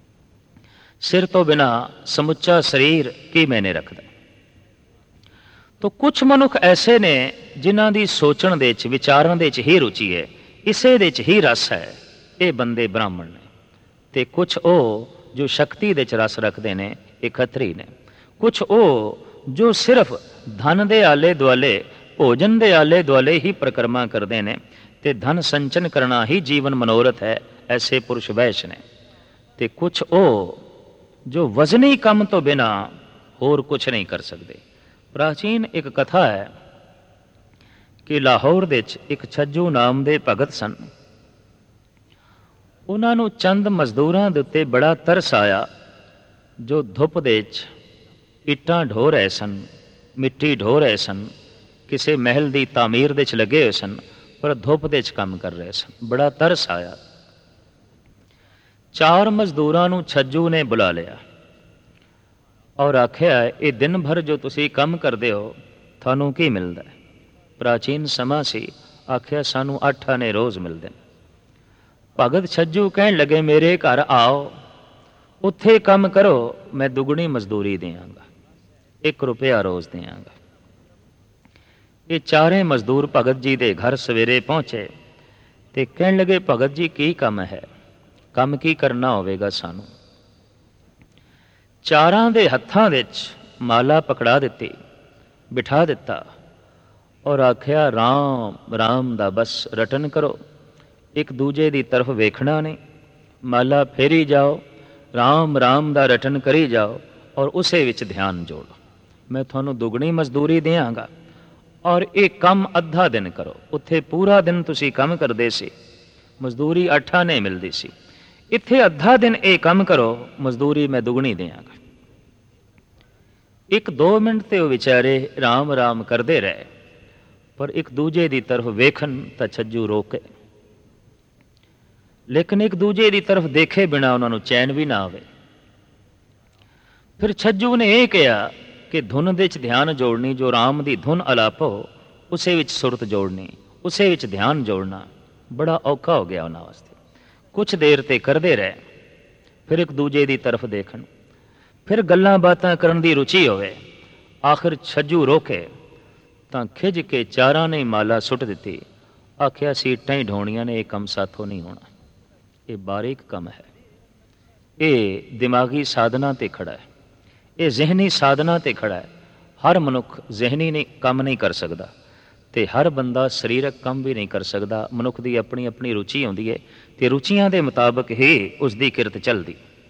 ਸਿਰ ਤੋਂ ਬਿਨਾਂ ਸਮੁੱਚਾ ਸਰੀਰ ਕੀ ਮਾਇਨੇ ਰੱਖਦਾ? ਤਾਂ ਕੁਝ ਮਨੁੱਖ ਐਸੇ ਨੇ ਜਿਨ੍ਹਾਂ ਦੀ ਸੋਚਣ ਦੇ 'ਚ, ਵਿਚਾਰਨ ਦੇ 'ਚ ਹੀ ਰੁਚੀ ਹੈ, ਇਸੇ ਦੇ 'ਚ ਹੀ ਰਸ ਹੈ, ਇਹ ਬੰਦੇ ਬ੍ਰਾਹਮਣ ਨੇ। ਤੇ ਕੁਝ ਉਹ ਜੋ ਸ਼ਕਤੀ ਦੇ 'ਚ ਰਸ ਰੱਖਦੇ ਨੇ, ਇਹ ਖੱਤਰੀ ਨੇ। ਕੁਝ ਉਹ ਜੋ ਸਿਰਫ ਧਨ ਦੇ ਆਲੇ ਦੁਆਲੇ, ਭੋਜਨ ਦੇ ਆਲੇ ਦੁਆਲੇ ਹੀ ਪ੍ਰਕਰਮਾ ਕਰਦੇ ਨੇ ਤੇ ਧਨ ਸੰਚਨ ਕਰਨਾ ਹੀ ਜੀਵਨ ਮਨੋਰਥ ਹੈ, ਐਸੇ ਪੁਰਸ਼ ਵੈਸ਼ ਨੇ। ਤੇ ਕੁਝ ਉਹ ਜੋ ਵਜ਼ਨੀ ਕੰਮ ਤੋਂ ਬਿਨਾਂ ਹੋਰ ਕੁਝ ਨਹੀਂ ਕਰ ਸਕਦੇ। ਪ੍ਰਾਚੀਨ ਇੱਕ ਕਥਾ ਹੈ ਕਿ ਲਾਹੌਰ ਦੇ ਵਿੱਚ ਇੱਕ ਛੱਜੂ ਨਾਮ ਦੇ ਭਗਤ ਸਨ। ਉਹਨਾਂ ਨੂੰ ਚੰਦ ਮਜ਼ਦੂਰਾਂ ਦੇ ਉੱਤੇ ਬੜਾ ਤਰਸ ਆਇਆ ਜੋ ਧੁੱਪ ਦੇ ਵਿੱਚ ਇੱਟਾਂ ਢੋ ਰਹੇ ਸਨ, ਮਿੱਟੀ ਢੋ ਰਹੇ ਸਨ, ਕਿਸੇ ਮਹਿਲ ਦੀ ਤਾਮੀਰ ਦੇ 'ਚ ਲੱਗੇ ਹੋਏ ਸਨ, ਪਰ ਧੁੱਪ ਦੇ 'ਚ ਕੰਮ ਕਰ ਰਹੇ ਸਨ। ਬੜਾ ਤਰਸ ਆਇਆ। 4 ਮਜ਼ਦੂਰਾਂ ਨੂੰ ਛੱਜੂ ਨੇ ਬੁਲਾ ਲਿਆ ਔਰ ਆਖਿਆ, ਇਹ ਦਿਨ ਭਰ ਜੋ ਤੁਸੀਂ ਕੰਮ ਕਰਦੇ ਹੋ ਤੁਹਾਨੂੰ ਕੀ ਮਿਲਦਾ? ਪ੍ਰਾਚੀਨ ਸਮਾਂ ਸੀ, ਆਖਿਆ ਸਾਨੂੰ 8 ਆਨੇ ਰੋਜ਼ ਮਿਲਦੇ ਨੇ। ਭਗਤ ਛੱਜੂ ਕਹਿਣ ਲੱਗੇ, ਮੇਰੇ ਘਰ ਆਓ, ਉੱਥੇ ਕੰਮ ਕਰੋ, ਮੈਂ ਦੁੱਗਣੀ ਮਜ਼ਦੂਰੀ ਦਿਆਂਗਾ, 1 ਰੁਪਇਆ ਰੋਜ਼ ਦਿਆਂਗਾ। ਇਹ 4 ਮਜ਼ਦੂਰ ਭਗਤ ਜੀ ਦੇ ਘਰ ਸਵੇਰੇ ਪਹੁੰਚੇ ਤੇ ਕਹਿਣ ਲੱਗੇ, ਭਗਤ ਜੀ ਕੀ ਕੰਮ ਹੈ? ਕੰਮ ਕੀ ਕਰਨਾ ਹੋਵੇਗਾ ਸਾਨੂੰ? 4 ਦੇ ਹੱਥਾਂ ਵਿੱਚ ਮਾਲਾ ਪਕੜਾ ਦਿੱਤੀ, ਬਿਠਾ ਦਿੱਤਾ ਔਰ ਆਖਿਆ, ਰਾਮ ਰਾਮ ਦਾ ਬਸ ਰਟਨ ਕਰੋ, ਇੱਕ ਦੂਜੇ ਦੀ ਤਰਫ ਵੇਖਣਾ ਨਹੀਂ, ਮਾਲਾ ਫੇਰੀ ਜਾਓ, राम राम दा रटन करी जाओ और उसे विच ध्यान जोड़ो। मैं तुहानू दुगनी मजदूरी देंगा और ये काम अद्धा दिन करो। उत्थे पूरा दिन तुसी काम करदे सी, मजदूरी 8 आने मिलदी सी। इत्थे अद्धा दिन ये काम करो, मजदूरी मैं दुगनी देंगा। 1-2 मिनट ते वो विचारे राम राम करते रहे, पर एक दूजे की तरफ वेखन तो छज्जू रोके, लेकिन एक दूजे की तरफ देखे बिना उन्होंने चैन भी ना आवे। फिर छज्जू ने यह कहा कि धुन दे च ध्यान जोड़नी, जो राम की धुन अलापो उसे विच सुरत जोड़नी, उसे विच ध्यान जोड़ना बड़ा औखा हो गया उन्होंने वास्ते। कुछ देर ते करते रहे, फिर एक दूजे की तरफ देखन, फिर गल्लां बातां करन दी रुचि होवे। आखिर छज्जू रोके तां खिज के चारां ने माला सुट दिती। आख्या सीटां ही ढोणियां ने, यह कम साथों नहीं होना। ये बारीक कम है, ये दिमागी साधना ते खड़ा है, ये जहनी साधना ते खड़ा है। हर मनुख जहनी नहीं काम नहीं कर सकता, ते हर बंदा शरीरक काम भी नहीं कर सकता। मनुख की अपनी अपनी रुचि होंदी है, ते रुचियां दे मुताबिक ही उसकी किरत चलती।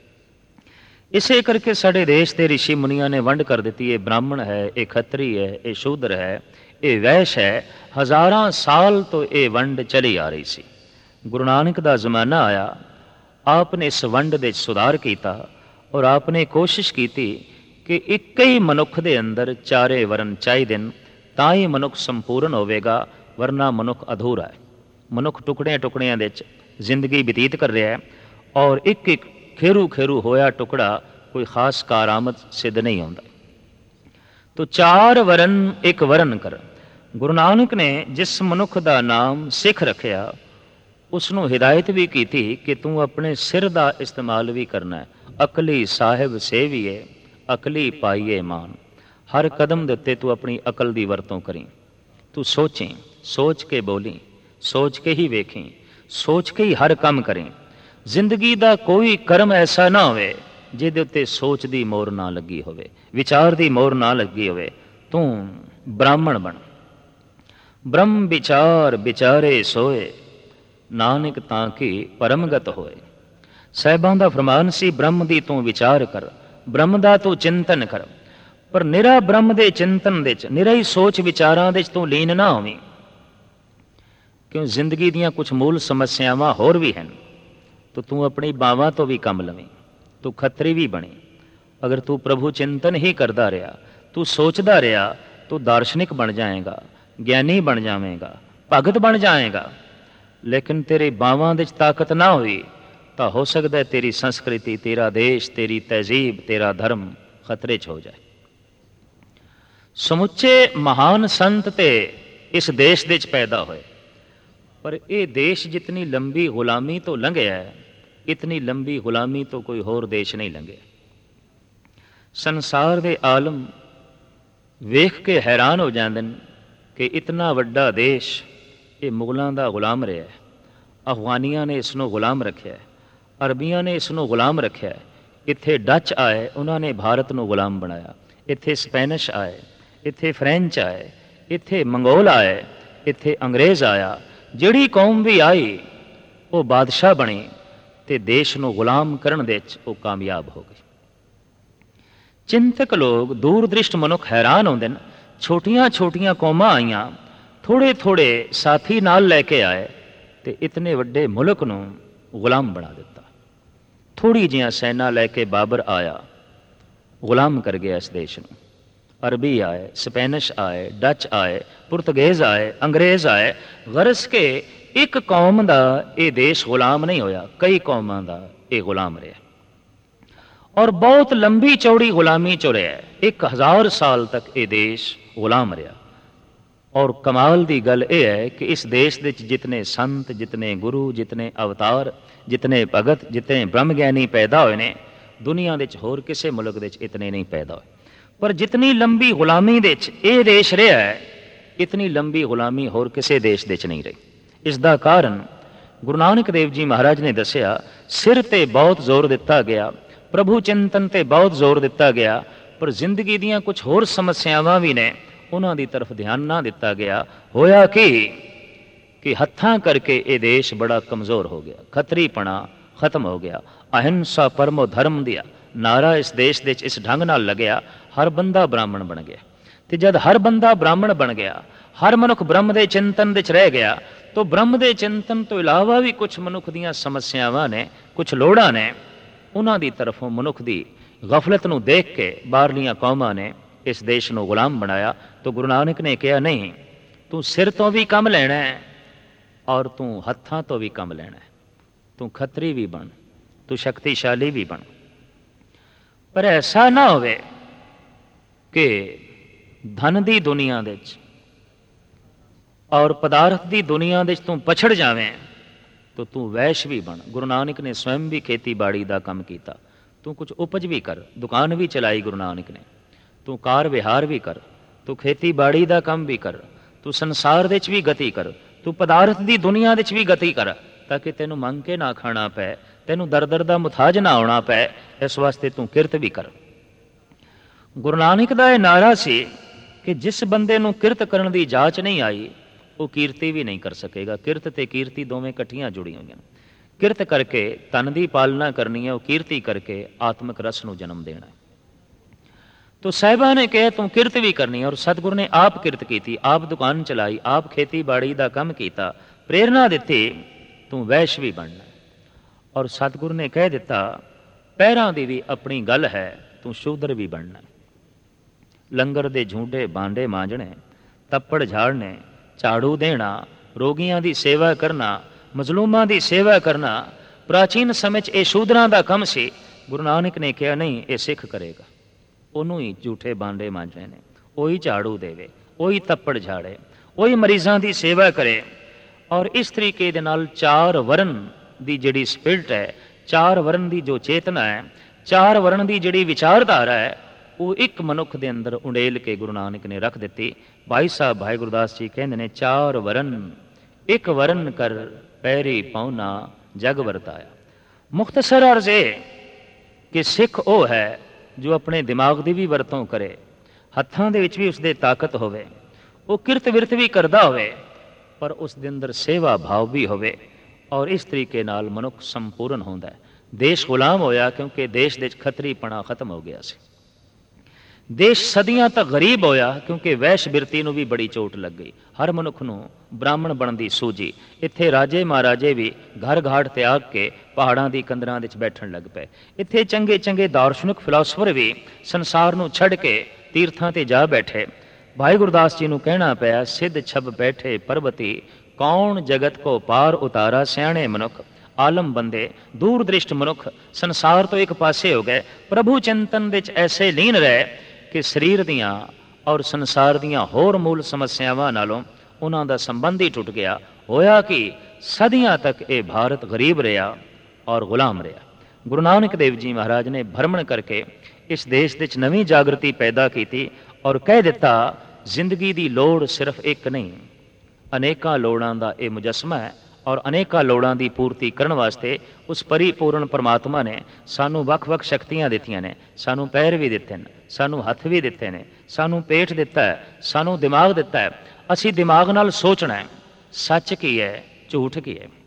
इसे करके साढ़े देश के ऋषि मुनिया ने वंड कर दी है। ब्राह्मण है, ये खत्री है, ये शूद्र है, ये वैश्य है। हज़ारां साल तो ये वंड चली आ रही सी। गुरु नानक का जमाना आया, आपने इस वंड दे सुधार किया और आपने कोशिश की कि एक ही मनुख दे अंदर चारे वरण चाहिए, तां ही मनुख संपूर्ण होवेगा, वरना मनुख अधूरा है। मनुख टुकड़ियां टुकड़ियां दे जिंदगी बतीत कर रहा है और एक एक खेरू खेरू होया टुकड़ा कोई खास कारामद सिद्ध नहीं होता। तो 4 वरण एक वरण कर। गुरु नानक ने जिस मनुख का नाम सिख रखिया, उसनों हिदायत भी की थी कि तू अपने सिर का इस्तेमाल भी करना है। अकली साहिब सेविए, अकली पाइए मान। हर कदम देते तू अपनी अकल की वरतों करी। तू सोचें, सोच के बोली, सोच के ही वेखें, सोच के ही हर काम करें। जिंदगी का कोई कर्म ऐसा ना होवे जिहदे उत्ते सोच की मोहर ना लगी होवे, विचार की मोहर ना लगी होवे। तू ब्राह्मण बन। ब्रह्म विचार विचारे सोए, नानक ताकि परमगत होए। साहिबां दा फरमान सी, ब्रह्म दी तू विचार कर, ब्रह्म दा तू चिंतन कर। पर निरा ब्रह्म दे चिंतन दे च, निरा ही सोच विचारां दे च तू लीन ना होवीं। क्यों जिंदगी दियां कुछ मूल समस्यावां होर भी हैं। तो तू अपनी बावां तो भी कम लवें, तू खत्री भी बने। अगर तू प्रभु चिंतन ही करता रहा, तू सोचता रहा, तू दार्शनिक बन जाएगा, ज्ञानी बन जाएगा, भगत बन जाएगा। लेकिन तेरे बावां दे ताकत ना हुई तो हो सकता है तेरी संस्कृति, तेरा देश, तेरी तहजीब, तेरा धर्म खतरे च हो जाए। समुचे महान संत ते इस देश दे च पैदा होए, पर यह देश जितनी लंबी गुलामी तो लंघिया है, इतनी लंबी गुलामी तो कोई होर देश नहीं लंघे। संसार के आलम वेख के हैरान हो जाते हैं कि इतना वड्डा देश ये मुगलों का गुलाम रहा है। अफगानिया ने इसनों गुलाम रखा है, अरबिया ने इसनों गुलाम रखा है। इत्थे डच आए, उन्होंने भारत को गुलाम बनाया। इत्थे स्पैनिश आए, इत्थे फ्रेंच आए, इत्थे मंगोल आए, इत्थे अंग्रेज़ आया। जिहड़ी कौम भी आई वो बादशाह बनी ते देश को गुलाम करन दे वो कामयाब हो गई। चिंतक लोग, दूरदृष्ट मनुख हैरान होंदे न। छोटियां छोटियां कौमां आईयां, थोड़े थोड़े साथी नाल लैके आए ते इतने वड्डे मुल्क नूं गुलाम बना दिता। थोड़ी जिहां सैना लैके बाबर आया, गुलाम कर गया इस देश नूं। अरबी आए, स्पैनिश आए, डच आए, पुर्तगेज आए, अंग्रेज़ आए। गरज के एक कौम का यह देश गुलाम नहीं होया, कई कौमां का यह गुलाम रहा और बहुत लंबी चौड़ी गुलामी चो रहा। 1000 साल तक ये देश गुलाम रहा। और कमाल की गल यह है कि इस देश के जितने संत, जितने गुरु, जितने अवतार, जितने भगत, जितने ब्रह्मज्ञानी पैदा हुए ने, दुनिया के होर किसी मुल्क के इतने नहीं पैदा हुए। पर जितनी लंबी गुलामी दे ये देश रहा है, इतनी लंबी गुलामी होर किसी देश दे नहीं रही। इसका कारण गुरु नानक देव जी महाराज ने दसिया, सिर ते बहुत जोर दिता गया, प्रभु चिंतन ते बहुत जोर दिता गया, पर जिंदगी दियां कुछ होर समस्यावां भी ने, उन्हां दी तरफ ध्यान ना दिता गया। होया कि हत्थां करके ये देश बड़ा कमज़ोर हो गया। खतरीपना, ਖਤਮ ਹੋ ਗਿਆ। ਅਹਿੰਸਾ ਪਰਮੋ ਧਰਮ ਦਿਆ ਨਾਰਾ ਇਸ ਦੇਸ਼ ਦੇ 'ਚ ਇਸ ਢੰਗ ਨਾਲ ਲੱਗਿਆ, ਹਰ ਬੰਦਾ ਬ੍ਰਾਹਮਣ ਬਣ ਗਿਆ। ਤੇ ਜਦ ਹਰ ਬੰਦਾ ਬ੍ਰਾਹਮਣ ਬਣ ਗਿਆ, ਹਰ ਮਨੁੱਖ ਬ੍ਰਹਮ ਦੇ ਚਿੰਤਨ ਵਿੱਚ ਰਹਿ ਗਿਆ, ਤਾਂ ਬ੍ਰਹਮ ਦੇ ਚਿੰਤਨ ਤੋਂ ਇਲਾਵਾ ਵੀ ਕੁਝ ਮਨੁੱਖ ਦੀਆਂ ਸਮੱਸਿਆਵਾਂ ਨੇ, ਕੁਝ ਲੋੜਾਂ ਨੇ, ਉਹਨਾਂ ਦੀ ਤਰਫੋਂ ਮਨੁੱਖ ਦੀ ਗਫਲਤ ਨੂੰ ਦੇਖ ਕੇ ਬਾਹਰਲੀਆਂ ਕੌਮਾਂ ਨੇ ਇਸ ਦੇਸ਼ ਨੂੰ ਗੁਲਾਮ ਬਣਾਇਆ। ਤਾਂ ਗੁਰੂ ਨਾਨਕ ਨੇ ਕਿਹਾ, ਨਹੀਂ, ਤੂੰ ਸਿਰ ਤੋਂ ਵੀ ਕੰਮ ਲੈਣਾ ਹੈ ਔਰ ਤੂੰ ਹੱਥਾਂ ਤੋਂ ਵੀ ਕੰਮ ਲੈਣਾ ਹੈ। ਤੂੰ ਖੱਤਰੀ ਵੀ ਬਣ, ਤੂੰ ਸ਼ਕਤੀਸ਼ਾਲੀ ਵੀ ਬਣ, ਪਰ ਐਸਾ ਨਾ ਹੋਵੇ ਕਿ ਧਨ ਦੀ ਦੁਨੀਆ ਦੇ 'ਚ ਔਰ ਪਦਾਰਥ ਦੀ ਦੁਨੀਆ ਦੇ 'ਚ ਤੂੰ ਪਛੜ ਜਾਵੇਂ, ਤਾਂ ਤੂੰ ਵੈਸ਼ ਵੀ ਬਣ। ਗੁਰੂ ਨਾਨਕ ਨੇ ਸਵੈਮ ਵੀ ਖੇਤੀਬਾੜੀ ਦਾ ਕੰਮ ਕੀਤਾ। ਤੂੰ ਕੁਝ ਉਪਜ ਵੀ ਕਰ, ਦੁਕਾਨ ਵੀ ਚਲਾਈ ਗੁਰੂ ਨਾਨਕ ਨੇ। ਤੂੰ ਕਾਰ ਵਿਹਾਰ ਵੀ ਕਰ, ਤੂੰ ਖੇਤੀਬਾੜੀ ਦਾ ਕੰਮ ਵੀ ਕਰ, ਤੂੰ ਸੰਸਾਰ ਦੇ 'ਚ ਵੀ ਗਤੀ ਕਰ, ਤੂੰ ਪਦਾਰਥ ਦੀ ਦੁਨੀਆ ਦੇ 'ਚ ਵੀ ਗਤੀ ਕਰ, ਤਾਂ ਕਿ ਤੈਨੂੰ ਮੰਗ ਕੇ ਨਾ ਖਾਣਾ ਪਏ, ਤੈਨੂੰ ਦਰ ਦਰ ਦਾ ਮੁਥਾਜ ਨਾ ਹੋਣਾ ਪਏ। ਇਸ ਵਾਸਤੇ ਤੂੰ ਕਿਰਤ ਵੀ ਕਰ। ਗੁਰੂ ਨਾਨਕ ਦਾ ਇਹ ਨਾਰਾ ਸੀ ਕਿ ਜਿਸ ਬੰਦੇ ਨੂੰ ਕਿਰਤ ਕਰਨ ਦੀ ਜਾਚ ਨਹੀਂ ਆਈ, ਉਹ ਕੀਰਤੀ ਵੀ ਨਹੀਂ ਕਰ ਸਕੇਗਾ। ਕਿਰਤ ਤੇ ਕੀਰਤੀ ਦੋਵੇਂ ਇਕੱਠੀਆਂ ਜੁੜੀਆਂ ਹੋਈਆਂ। ਕਿਰਤ ਕਰਕੇ ਤਨ ਦੀ ਪਾਲਣਾ ਕਰਨੀ ਹੈ, ਉਹ ਕੀਰਤੀ ਕਰਕੇ ਆਤਮਿਕ ਰਸ ਨੂੰ ਜਨਮ ਦੇਣਾ ਹੈ। ਤੋ ਸਾਹਿਬਾਂ ਨੇ ਕਿਹਾ ਤੂੰ ਕਿਰਤ ਵੀ ਕਰਨੀ ਹੈ, ਔਰ ਸਤਿਗੁਰ ਨੇ ਆਪ ਕਿਰਤ ਕੀਤੀ, ਆਪ ਦੁਕਾਨ ਚਲਾਈ, ਆਪ ਖੇਤੀਬਾੜੀ ਦਾ ਕੰਮ ਕੀਤਾ, ਪ੍ਰੇਰਨਾ ਦਿੱਤੀ, ਤੂੰ ਵੈਸ਼ ਵੀ ਬਣਨਾ। ਔਰ ਸਤਿਗੁਰ ਨੇ ਕਹਿ ਦਿੱਤਾ, ਪੈਰਾਂ ਦੀ ਵੀ ਆਪਣੀ ਗੱਲ ਹੈ, ਤੂੰ ਸ਼ੂਦਰ ਵੀ ਬਣਨਾ। ਲੰਗਰ ਦੇ ਝੂੰਡੇ ਬਾਂਡੇ ਮਾਂਜਣੇ, ਤੱਪੜ ਝਾੜਨੇ, ਝਾੜੂ ਦੇਣਾ, ਰੋਗੀਆਂ ਦੀ ਸੇਵਾ ਕਰਨਾ, ਮਜ਼ਲੂਮਾਂ ਦੀ ਸੇਵਾ ਕਰਨਾ, ਪ੍ਰਾਚੀਨ ਸਮੇਂ 'ਚ ਇਹ ਸ਼ੂਦਰਾਂ ਦਾ ਕੰਮ ਸੀ। ਗੁਰੂ ਨਾਨਕ ਨੇ ਕਿਹਾ, ਨਹੀਂ, ਇਹ ਸਿੱਖ ਕਰੇਗਾ। ਉਹਨੂੰ ਹੀ ਝੂਠੇ ਬਾਂਡੇ ਮਾਂਜਣੇ ਨੇ, ਉਹੀ ਝਾੜੂ ਦੇਵੇ, ਉਹੀ ਤੱਪੜ ਝਾੜੇ, ਉਹੀ ਮਰੀਜ਼ਾਂ ਦੀ ਸੇਵਾ ਕਰੇ। ਔਰ ਇਸ ਤਰੀਕੇ ਦੇ ਨਾਲ ਚਾਰ ਵਰਨ ਦੀ ਜਿਹੜੀ ਸਪਿਰਿਟ ਹੈ, ਚਾਰ ਵਰਨ ਦੀ ਜੋ ਚੇਤਨਾ ਹੈ, ਚਾਰ ਵਰਨ ਦੀ ਜਿਹੜੀ ਵਿਚਾਰਧਾਰਾ ਹੈ, ਉਹ ਇੱਕ ਮਨੁੱਖ ਦੇ ਅੰਦਰ ਉੰਡੇਲ ਕੇ ਗੁਰੂ ਨਾਨਕ ਨੇ ਰੱਖ ਦਿੱਤੀ। ਭਾਈ ਸਾਹਿਬ ਭਾਈ ਗੁਰਦਾਸ ਜੀ ਕਹਿੰਦੇ ਨੇ, ਚਾਰ ਵਰਨ ਇੱਕ ਵਰਨ ਕਰ ਪੈਰੀ ਪਾਉਣਾ ਜਗ ਵਰਤਾਇਆ। ਮੁਖਤਸਰ ਅਰਜ਼ ਇਹ ਕਿ ਸਿੱਖ ਉਹ ਹੈ ਜੋ ਆਪਣੇ ਦਿਮਾਗ ਦੀ ਵੀ ਵਰਤੋਂ ਕਰੇ, ਹੱਥਾਂ ਦੇ ਵਿੱਚ ਵੀ ਉਸਦੇ ਤਾਕਤ ਹੋਵੇ, ਉਹ ਕਿਰਤ ਵਿਰਤ ਵੀ ਕਰਦਾ ਹੋਵੇ, ਪਰ ਉਸ ਦੇ ਅੰਦਰ ਸੇਵਾ ਭਾਵ ਵੀ ਹੋਵੇ। ਔਰ ਇਸ ਤਰੀਕੇ ਨਾਲ ਮਨੁੱਖ ਸੰਪੂਰਨ ਹੁੰਦਾ ਹੈ। ਦੇਸ਼ ਗੁਲਾਮ ਹੋਇਆ ਕਿਉਂਕਿ ਦੇਸ਼ ਦੇ ਵਿੱਚ ਖੱਤਰੀਪਣਾ ਖਤਮ ਹੋ ਗਿਆ ਸੀ। ਦੇਸ਼ ਸਦੀਆਂ ਤੱਕ ਗਰੀਬ ਹੋਇਆ ਕਿਉਂਕਿ ਵੈਸ਼ ਬਿਰਤੀ ਨੂੰ ਵੀ ਬੜੀ ਚੋਟ ਲੱਗ ਗਈ। ਹਰ ਮਨੁੱਖ ਨੂੰ ਬ੍ਰਾਹਮਣ ਬਣਨ ਦੀ ਸੂਝੀ। ਇੱਥੇ ਰਾਜੇ ਮਹਾਰਾਜੇ ਵੀ ਘਰ ਘਾਟ ਤਿਆਗ ਕੇ ਪਹਾੜਾਂ ਦੀ ਕੰਦਰਾਂ ਵਿੱਚ ਬੈਠਣ ਲੱਗ ਪਏ। ਇੱਥੇ ਚੰਗੇ ਚੰਗੇ ਦਾਰਸ਼ਨਿਕ ਫਿਲਾਸਫਰ ਵੀ ਸੰਸਾਰ ਨੂੰ ਛੱਡ ਕੇ ਤੀਰਥਾਂ ਤੇ ਜਾ ਬੈਠੇ। ਭਾਈ ਗੁਰਦਾਸ ਜੀ ਨੂੰ ਕਹਿਣਾ ਪਿਆ, ਸਿੱਧ ਛਬ ਬੈਠੇ ਪਰਬਤੀ, ਕੌਣ ਜਗਤ ਕੋ ਪਾਰ ਉਤਾਰਾ। ਸਿਆਣੇ ਮਨੁੱਖ, ਆਲਮ ਬੰਦੇ, ਦੂਰ ਦ੍ਰਿਸ਼ਟ ਮਨੁੱਖ ਸੰਸਾਰ ਤੋਂ ਇੱਕ ਪਾਸੇ ਹੋ ਗਏ, ਪ੍ਰਭੂ ਚਿੰਤਨ ਵਿੱਚ ਐਸੇ ਲੀਨ ਰਹੇ ਕਿ ਸਰੀਰ ਦੀਆਂ ਔਰ ਸੰਸਾਰ ਦੀਆਂ ਹੋਰ ਮੂਲ ਸਮੱਸਿਆਵਾਂ ਨਾਲੋਂ ਉਹਨਾਂ ਦਾ ਸੰਬੰਧ ਹੀ ਟੁੱਟ ਗਿਆ। ਹੋਇਆ ਕਿ ਸਦੀਆਂ ਤੱਕ ਇਹ ਭਾਰਤ ਗਰੀਬ ਰਿਹਾ ਔਰ ਗੁਲਾਮ ਰਿਹਾ। ਗੁਰੂ ਨਾਨਕ ਦੇਵ ਜੀ ਮਹਾਰਾਜ ਨੇ ਭਰਮਣ ਕਰਕੇ ਇਸ ਦੇਸ਼ ਵਿੱਚ ਨਵੀਂ ਜਾਗਰਤੀ ਪੈਦਾ ਕੀਤੀ ਔਰ ਕਹਿ ਦਿੱਤਾ, ਜ਼ਿੰਦਗੀ ਦੀ ਲੋੜ ਸਿਰਫ ਇੱਕ ਨਹੀਂ, ਅਨੇਕਾਂ ਲੋੜਾਂ ਦਾ ਇਹ ਮੁਜੱਸਮਾ ਹੈ। ਔਰ ਅਨੇਕਾਂ ਲੋੜਾਂ ਦੀ ਪੂਰਤੀ ਕਰਨ ਵਾਸਤੇ ਉਸ ਪਰਿਪੂਰਨ ਪਰਮਾਤਮਾ ਨੇ ਸਾਨੂੰ ਵੱਖ-ਵੱਖ ਸ਼ਕਤੀਆਂ ਦਿੱਤੀਆਂ ਨੇ। ਸਾਨੂੰ ਪੈਰ ਵੀ ਦਿੱਤੇ ਨੇ, ਸਾਨੂੰ ਹੱਥ ਵੀ ਦਿੱਤੇ ਨੇ, ਸਾਨੂੰ ਪੇਟ ਦਿੱਤਾ ਹੈ, ਸਾਨੂੰ ਦਿਮਾਗ ਦਿੱਤਾ ਹੈ। ਅਸੀਂ ਦਿਮਾਗ ਨਾਲ ਸੋਚਣਾ ਹੈ, ਸੱਚ ਕੀ ਹੈ, ਝੂਠ ਕੀ ਹੈ।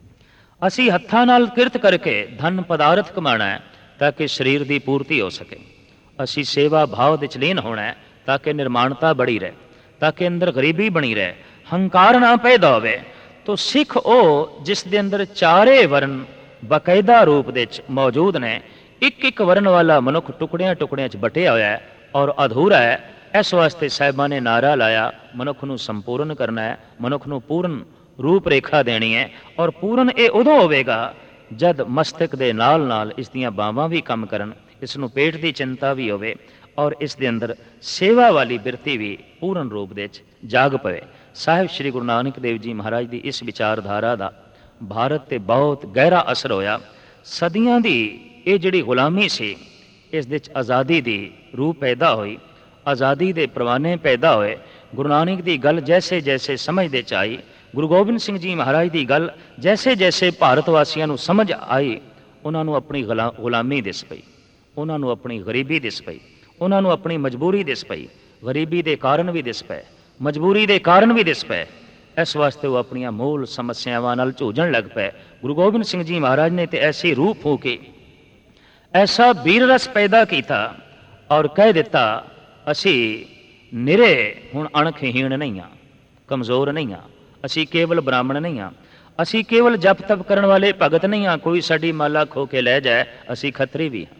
ਅਸੀਂ ਹੱਥਾਂ ਨਾਲ ਕਿਰਤ ਕਰਕੇ ਧਨ ਪਦਾਰਥ ਕਮਾਉਣਾ ਹੈ ਤਾਂ ਕਿ ਸਰੀਰ ਦੀ ਪੂਰਤੀ ਹੋ ਸਕੇ। ਅਸੀਂ ਸੇਵਾ ਭਾਵ ਵਿੱਚ ਲੀਨ ਹੋਣਾ ਹੈ ਤਾਂ ਕਿ ਨਿਰਮਾਣਤਾ ਬੜੀ ਰਹੇ, ਤਾਂ ਕਿ ਅੰਦਰ ਗਰੀਬੀ ਬਣੀ ਰਹੇ, ਹੰਕਾਰ ਨਾ ਪੈਦਾ ਹੋਵੇ। ਤੋ ਸਿੱਖ ਉਹ ਜਿਸ ਦੇ ਅੰਦਰ ਚਾਰੇ ਵਰਨ ਬਕਾਇਦਾ ਰੂਪ ਦੇ ਵਿੱਚ ਮੌਜੂਦ ਨੇ। ਇੱਕ ਇੱਕ ਵਰਨ ਵਾਲਾ ਮਨੁੱਖ ਟੁਕੜਿਆਂ ਟੁਕੜਿਆਂ 'ਚ ਬਟਿਆ ਹੋਇਆ ਹੈ ਔਰ ਅਧੂਰਾ ਹੈ। ਇਸ ਵਾਸਤੇ ਸਾਹਿਬਾਂ ਨੇ ਨਾਰਾ ਲਾਇਆ, ਮਨੁੱਖ ਨੂੰ ਸੰਪੂਰਨ ਕਰਨਾ ਹੈ, ਮਨੁੱਖ ਨੂੰ ਪੂਰਨ ਰੂਪ ਰੇਖਾ ਦੇਣੀ ਹੈ। ਔਰ ਪੂਰਨ ਇਹ ਉਦੋਂ ਹੋਵੇਗਾ ਜਦ ਮਸਤਕ ਦੇ ਨਾਲ ਨਾਲ ਇਸ ਦੀਆਂ ਬਾਹਾਂ ਵੀ ਕੰਮ ਕਰਨ, ਇਸ ਨੂੰ ਪੇਟ ਦੀ ਚਿੰਤਾ ਵੀ ਹੋਵੇ ਔਰ ਇਸ ਦੇ ਅੰਦਰ ਸੇਵਾ ਵਾਲੀ ਬਿਰਤੀ ਵੀ ਪੂਰਨ ਰੂਪ ਦੇ ਵਿੱਚ ਜਾਗ ਪਵੇ। ਸਾਹਿਬ ਸ਼੍ਰੀ ਗੁਰੂ ਨਾਨਕ ਦੇਵ ਜੀ ਮਹਾਰਾਜ ਦੀ ਇਸ ਵਿਚਾਰਧਾਰਾ ਦਾ ਭਾਰਤ 'ਤੇ ਬਹੁਤ ਗਹਿਰਾ ਅਸਰ ਹੋਇਆ। ਸਦੀਆਂ ਦੀ ਇਹ ਜਿਹੜੀ ਗੁਲਾਮੀ ਸੀ, ਇਸ ਦੇ 'ਚ ਆਜ਼ਾਦੀ ਦੀ ਰੂਹ ਪੈਦਾ ਹੋਈ, ਆਜ਼ਾਦੀ ਦੇ ਪ੍ਰਵਾਨੇ ਪੈਦਾ ਹੋਏ। ਗੁਰੂ ਨਾਨਕ ਦੀ ਗੱਲ ਜੈਸੇ ਜੈਸੇ ਸਮਝ ਦੇ 'ਚ ਆਈ, ਗੁਰੂ ਗੋਬਿੰਦ ਸਿੰਘ ਜੀ ਮਹਾਰਾਜ ਦੀ ਗੱਲ ਜੈਸੇ ਜੈਸੇ ਭਾਰਤ ਵਾਸੀਆਂ ਨੂੰ ਸਮਝ ਆਈ, ਉਹਨਾਂ ਨੂੰ ਆਪਣੀ ਗੁਲਾਮੀ ਦਿਸ ਪਈ, ਉਹਨਾਂ ਨੂੰ ਆਪਣੀ ਗਰੀਬੀ ਦਿਸ ਪਈ, ਉਹਨਾਂ ਨੂੰ ਆਪਣੀ ਮਜਬੂਰੀ ਦਿਸ ਪਈ। ਗਰੀਬੀ ਦੇ ਕਾਰਨ ਵੀ ਦਿਸ ਪਏ, ਮਜਬੂਰੀ ਦੇ ਕਾਰਨ ਵੀ ਦਿਸ ਪਏ। ਇਸ ਵਾਸਤੇ ਉਹ ਆਪਣੀਆਂ ਮੂਲ ਸਮੱਸਿਆਵਾਂ ਨਾਲ ਝੂਝਣ ਲੱਗ ਪਏ। ਗੁਰੂ ਗੋਬਿੰਦ ਸਿੰਘ ਜੀ ਮਹਾਰਾਜ ਨੇ ਤੇ ਐਸੀ ਰੂਹ ਫੂਕੀ, ਐਸਾ ਵੀਰ ਰਸ ਪੈਦਾ ਕੀਤਾ ਔਰ ਕਹਿ ਦਿੱਤਾ, ਅਸੀਂ ਨਿਰੇ ਹੁਣ ਅਣਖਹੀਣ ਨਹੀਂ ਹਾਂ, ਕਮਜ਼ੋਰ ਨਹੀਂ ਹਾਂ, ਅਸੀਂ ਕੇਵਲ ਬ੍ਰਾਹਮਣ ਨਹੀਂ ਹਾਂ, ਅਸੀਂ ਕੇਵਲ ਜਪ ਤਪ ਕਰਨ ਵਾਲੇ ਭਗਤ ਨਹੀਂ ਹਾਂ, ਕੋਈ ਸਾਡੀ ਮਾਲਾ ਖੋ ਕੇ ਲੈ ਜਾਏ, ਅਸੀਂ ਖੱਤਰੀ ਵੀ ਹਾਂ।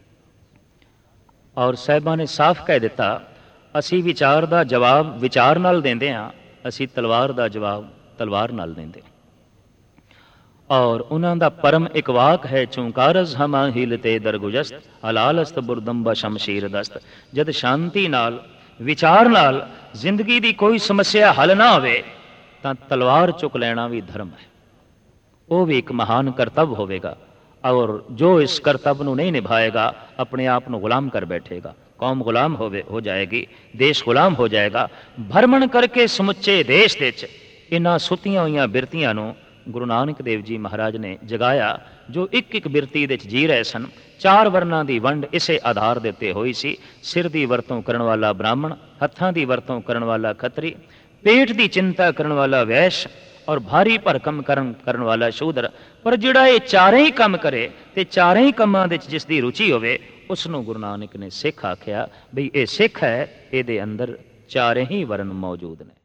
ਔਰ ਸਾਹਿਬਾਂ ਨੇ ਸਾਫ਼ ਕਹਿ ਦਿੱਤਾ, ਅਸੀਂ ਵਿਚਾਰ ਦਾ ਜਵਾਬ ਵਿਚਾਰ ਨਾਲ ਦਿੰਦੇ ਹਾਂ, ਅਸੀਂ ਤਲਵਾਰ ਦਾ ਜਵਾਬ ਤਲਵਾਰ ਨਾਲ ਦਿੰਦੇ। ਔਰ ਉਹਨਾਂ ਦਾ ਪਰਮ ਇੱਕ ਵਾਕ ਹੈ, ਚੂੰਕਾਰਸ ਹਮਾ ਹਿਲਤੇ ਦਰਗੁਜਸਤ ਹਲਾਲਸਤ ਬੁਰਦੰਬਾ ਸ਼ਮਸ਼ੀਰ ਦਸਤ। ਜਦ ਸ਼ਾਂਤੀ ਨਾਲ ਵਿਚਾਰ ਨਾਲ ਜ਼ਿੰਦਗੀ ਦੀ ਕੋਈ ਸਮੱਸਿਆ ਹੱਲ ਨਾ ਹੋਵੇ ਤਾਂ ਤਲਵਾਰ ਚੁੱਕ ਲੈਣਾ ਵੀ ਧਰਮ ਹੈ, ਉਹ ਵੀ ਇੱਕ ਮਹਾਨ ਕਰਤੱਵ ਹੋਵੇਗਾ। ਔਰ ਜੋ ਇਸ ਕਰਤੱਵ ਨੂੰ ਨਹੀਂ ਨਿਭਾਏਗਾ ਆਪਣੇ ਆਪ ਨੂੰ ਗੁਲਾਮ ਕਰ ਬੈਠੇਗਾ, ਕੌਮ ਗੁਲਾਮ ਹੋ ਜਾਏਗੀ, ਦੇਸ਼ ਗੁਲਾਮ ਹੋ ਜਾਏਗਾ। ਭਰਮਣ ਕਰਕੇ ਸਮੁੱਚੇ ਦੇਸ਼ ਦੇ ਵਿੱਚ ਇਹਨਾਂ ਸੁੱਤੀਆਂ ਹੋਈਆਂ ਬਿਰਤੀਆਂ ਨੂੰ ਗੁਰੂ ਨਾਨਕ ਦੇਵ ਜੀ ਮਹਾਰਾਜ ਨੇ ਜਗਾਇਆ, ਜੋ ਇੱਕ ਇੱਕ ਬਿਰਤੀ ਦੇ ਵਿੱਚ ਜੀ ਰਹੇ ਸਨ। 4 ਵਰਨਾਂ ਦੀ ਵੰਡ ਇਸੇ ਆਧਾਰ ਦੇ ਉੱਤੇ ਹੋਈ ਸੀ। ਸਿਰ ਦੀ ਵਰਤੋਂ ਕਰਨ ਵਾਲਾ ਬ੍ਰਾਹਮਣ, ਹੱਥਾਂ ਦੀ ਵਰਤੋਂ ਕਰਨ ਵਾਲਾ ਖੱਤਰੀ, ਪੇਟ ਦੀ ਚਿੰਤਾ ਕਰਨ ਵਾਲਾ ਵੈਸ਼ ਔਰ ਭਾਰੀ ਭਰਕਮ ਕਰਨ ਵਾਲਾ ਸ਼ੂਦਰ। ਪਰ ਜਿਹੜਾ ਇਹ ਚਾਰੇ ਹੀ ਕੰਮ ਕਰੇ ਤੇ ਚਾਰੇ ਹੀ ਕੰਮਾਂ ਦੇ ਵਿੱਚ ਜਿਸ ਦੀ ਰੁਚੀ ਹੋਵੇ, ਉਸ ਨੂੰ ਗੁਰੂ ਨਾਨਕ ਨੇ ਸਿੱਖ ਆਖਿਆ। ਬਈ ਇਹ ਸਿੱਖ ਹੈ, ਇਹਦੇ ਅੰਦਰ ਚਾਰੇ ਹੀ ਵਰਨ ਮੌਜੂਦ ਨੇ।